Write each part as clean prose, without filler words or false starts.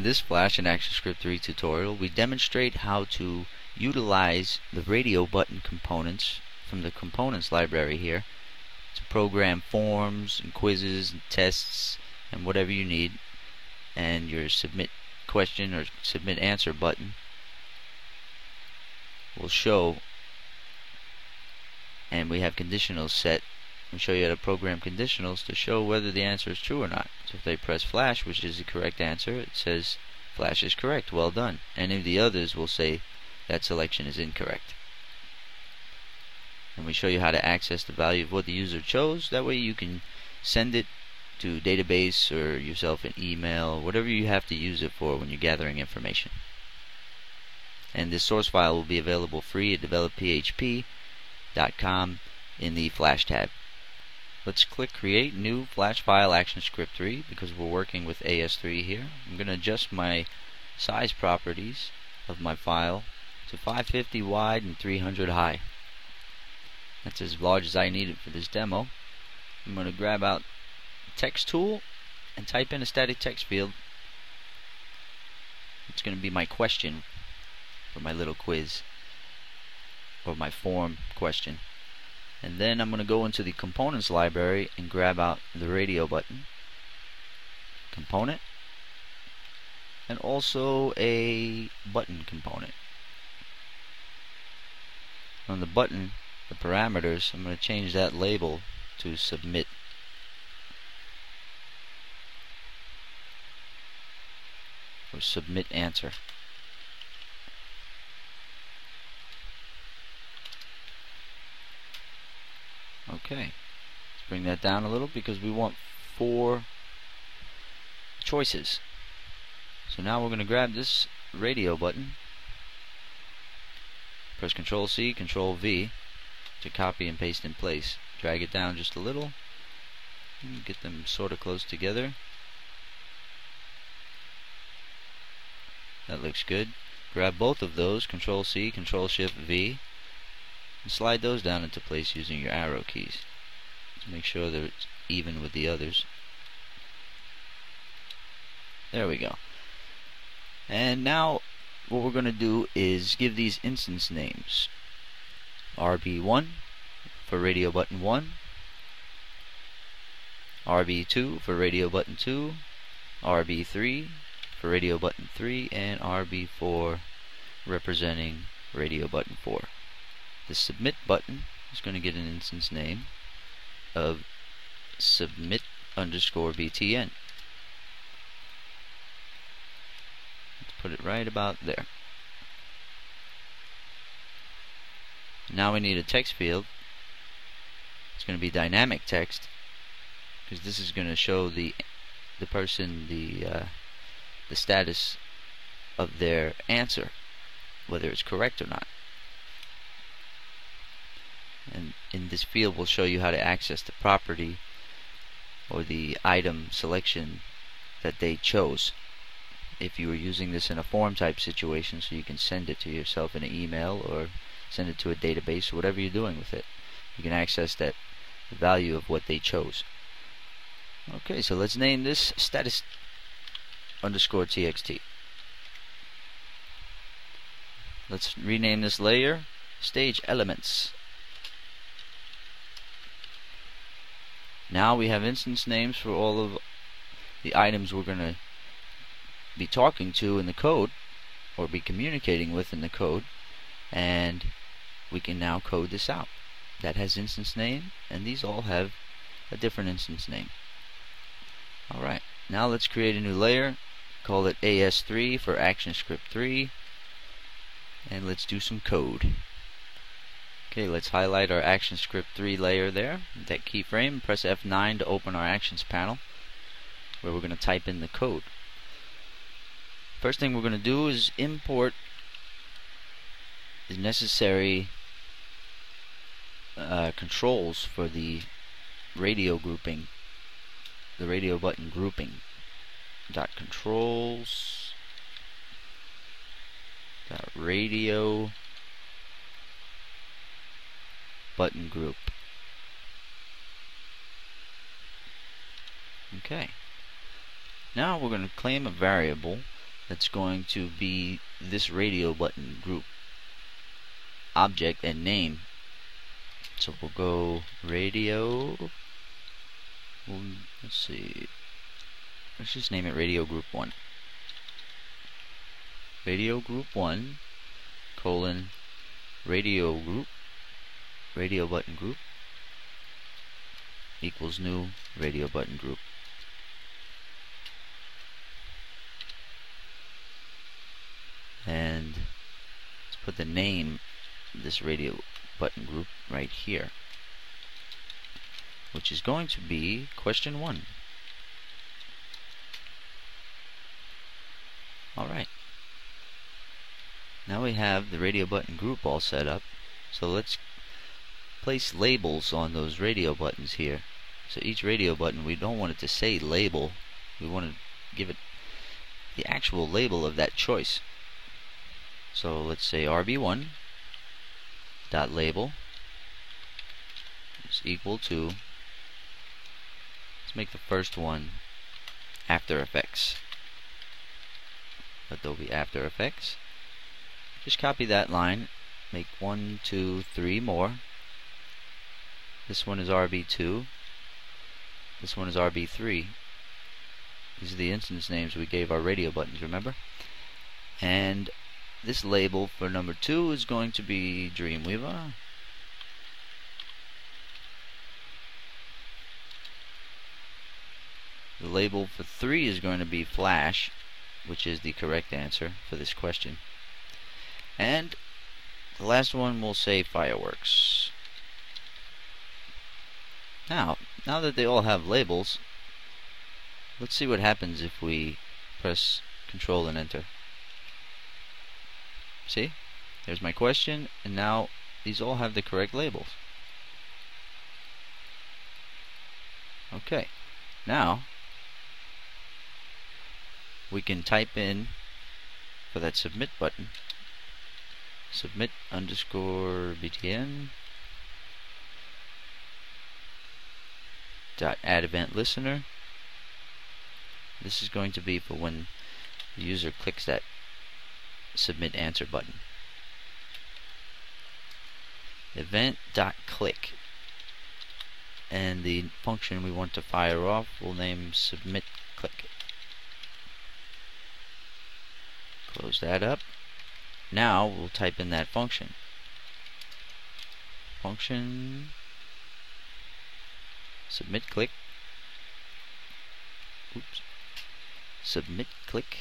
this Flash and ActionScript 3 tutorial, we demonstrate how to utilize the radio button components from the components library here to program forms and quizzes and tests and whatever you need, and your submit question or submit answer button will show, and we have conditionals set. We'll show you how to program conditionals to show whether the answer is true or not. So if they press Flash, which is the correct answer, it says Flash is correct, well done. Any of the others will say that selection is incorrect. And we show you how to access the value of what the user chose. That way you can send it to database or yourself an email, whatever you have to use it for when you're gathering information. And this source file will be available free at developphp.com in the Flash tab. Let's click Create New Flash File ActionScript 3 because we're working with AS3 here. I'm going to adjust my size properties of my file to 550 wide and 300 high. That's as large as I need it for this demo. I'm going to grab out the text tool and type in a static text field. It's going to be my question for my little quiz or my form question. And then I'm going to go into the components library and grab out the radio button component and also a button component. On the button, the parameters, I'm going to change that label to submit. Or submit answer. Okay, let's bring that down a little because we want 4 choices. So now we're going to grab this radio button, press Control C, Control V to copy and paste in place. Drag it down just a little, and get them sort of close together. That looks good. Grab both of those, Control C, Control Shift V, and slide those down into place using your arrow keys to make sure that it's even with the others. There we go. And now what we're going to do is give these instance names. RB1 for radio button 1, RB2 for radio button 2, RB3 for radio button 3, and RB4 representing radio button 4. The submit button is going to get an instance name of submit_btn. Let's put it right about there. Now we need a text field. It's going to be dynamic text because this is going to show the person the status of their answer, whether it's correct or not. And in this field we'll show you how to access the property or the item selection that they chose. If you were using this in a form type situation, so you can send it to yourself in an email or send it to a database, or whatever you're doing with it, you can access that value of what they chose. Okay, so let's name this status_txt. Let's rename this layer stage elements. Now we have instance names for all of the items we're going to be talking to in the code or be communicating with in the code, and we can now code this out. That has instance name, and these all have a different instance name. Alright, now let's create a new layer, call it AS3 for ActionScript 3, and let's do some code. Okay, let's highlight our ActionScript 3 layer there, that keyframe, press F9 to open our Actions panel where we're going to type in the code. First thing we're going to do is import the necessary controls for the radio grouping, the radio button grouping. .controls .radio button group. Okay. Now we're going to claim a variable that's going to be this radio button group object and name. So we'll go radio, let's see, let's just name it radio group 1. Radio group 1 colon radio group, radio button group equals new radio button group. And let's put the name of this radio button group right here, which is going to be question 1. Alright, now we have the radio button group all set up, so let's place labels on those radio buttons here. So each radio button, we don't want it to say label, we want to give it the actual label of that choice. So let's say RB1 dot label is equal to, let's make the first one After Effects, Adobe After Effects. Just copy that line, make 1, 2, 3 more. This one is RB2, this one is RB3. These are the instance names we gave our radio buttons, remember? And this label for number 2 is going to be Dreamweaver. The label for 3 is going to be Flash, which is the correct answer for this question. And the last one will say Fireworks. Now that they all have labels, let's see what happens if we press Control and Enter. See? There's my question, and now these all have the correct labels. Okay, now we can type in for that submit button, submit underscore btn dot add event listener. This is going to be for when the user clicks that submit answer button. Event.click, and the function we want to fire off we'll name submit click. Close that up. Now we'll type in that function. Function submit click. Oops. Submit click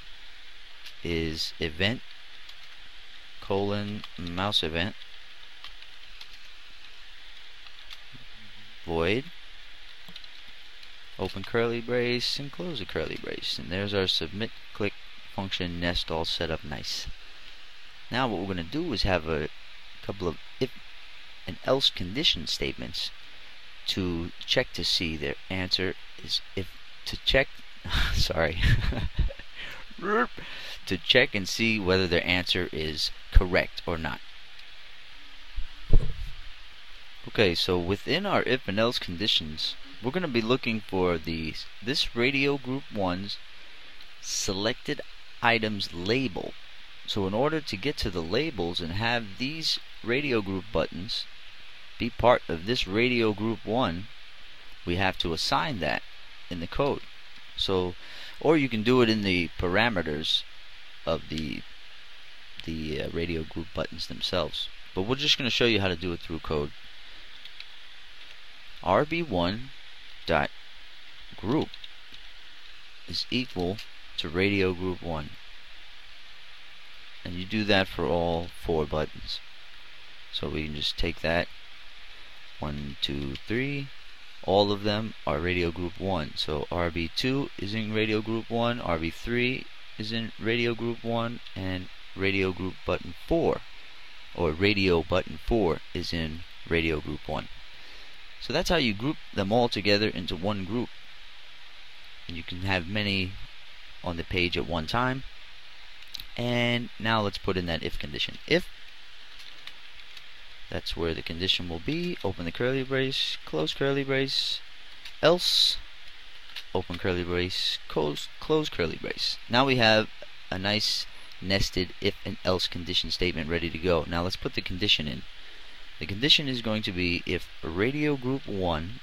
is event colon mouse event void open curly brace and close a curly brace, and there's our submit click function nest all set up nice. Now what we're going to do is have a couple of if and else condition statements to check to see their answer is sorry to check and see whether their answer is correct or not. Okay, so within our if and else conditions, we're going to be looking for this radio group 1's selected items label. So in order to get to the labels and have these radio group buttons be part of this radio group 1, we have to assign that in the code. So, or you can do it in the parameters of the radio group buttons themselves. But we're just going to show you how to do it through code. RB1 dot group is equal to radio group 1, and you do that for all 4 buttons. So we can just take that 1, 2, 3. All of them are radio group 1. So RB2 is in radio group 1, RB3 is in radio group 1, and radio group button 4 or radio button 4 is in radio group 1. So that's how you group them all together into one group. And you can have many on the page at one time. And now let's put in that if condition. If, that's where the condition will be. Open the curly brace, close curly brace, else, open curly brace, close curly brace. Now we have a nice nested if and else condition statement ready to go. Now let's put the condition in. The condition is going to be if radio group 1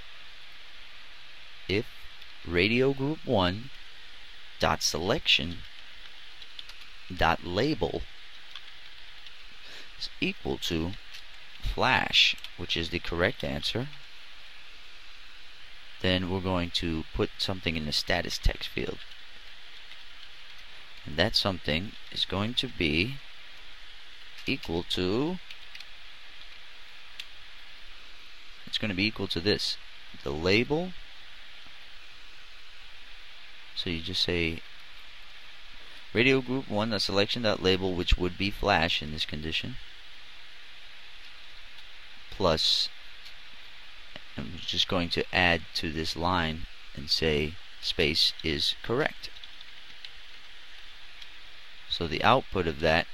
dot selection dot label is equal to flash, which is the correct answer, then we're going to put something in the status text field. And that something is going to be equal to, it's going to be equal to this, the label. So you just say radio group 1 dot selection dot label, which would be flash in this condition, plus, I'm just going to add to this line and say space is correct. So the output of that,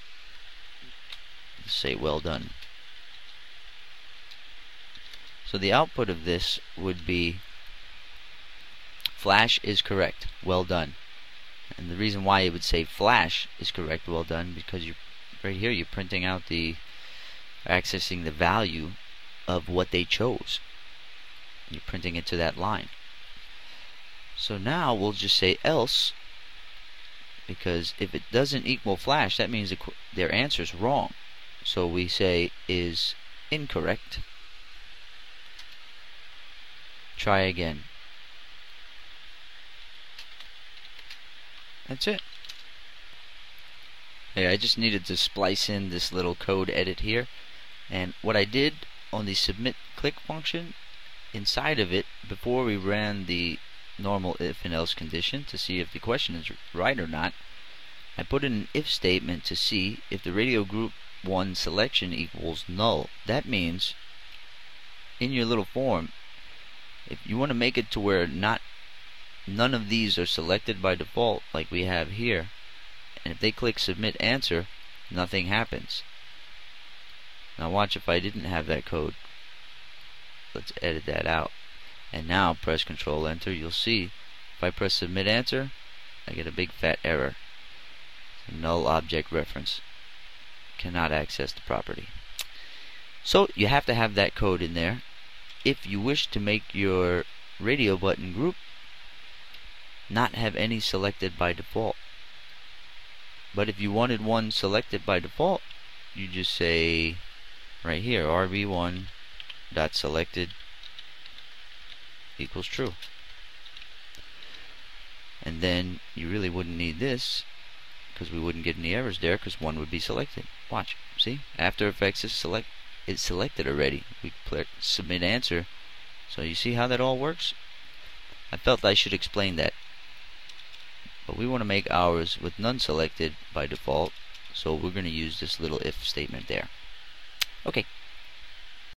say well done. So the output of this would be flash is correct, well done. And the reason why it would say flash is correct, well done, because you right here you're printing out accessing the value of what they chose. You're printing it to that line. So now we'll just say else, because if it doesn't equal flash, that means their answer is wrong. So we say is incorrect. Try again. That's it. Hey, I just needed to splice in this little code edit here, and what I did on the submit click function, inside of it, before we ran the normal if and else condition to see if the question is right or not, I put in an if statement to see if the radio group 1 selection equals null. That means in your little form, if you want to make it to where none of these are selected by default like we have here, and if they click submit answer, nothing happens. Now watch if I didn't have that code. Let's edit that out. And now press Control Enter. You'll see if I press submit answer, I get a big fat error. Null object reference. Cannot access the property. So you have to have that code in there if you wish to make your radio button group not have any selected by default. But if you wanted one selected by default, you just say right here rb1 dot selected equals true, and then you really wouldn't need this because we wouldn't get any errors there because one would be selected. Watch, see, After Effects is selected already. We click submit answer. So you see how that all works? I felt I should explain that. But we want to make ours with none selected by default, so we're going to use this little if statement there. Okay.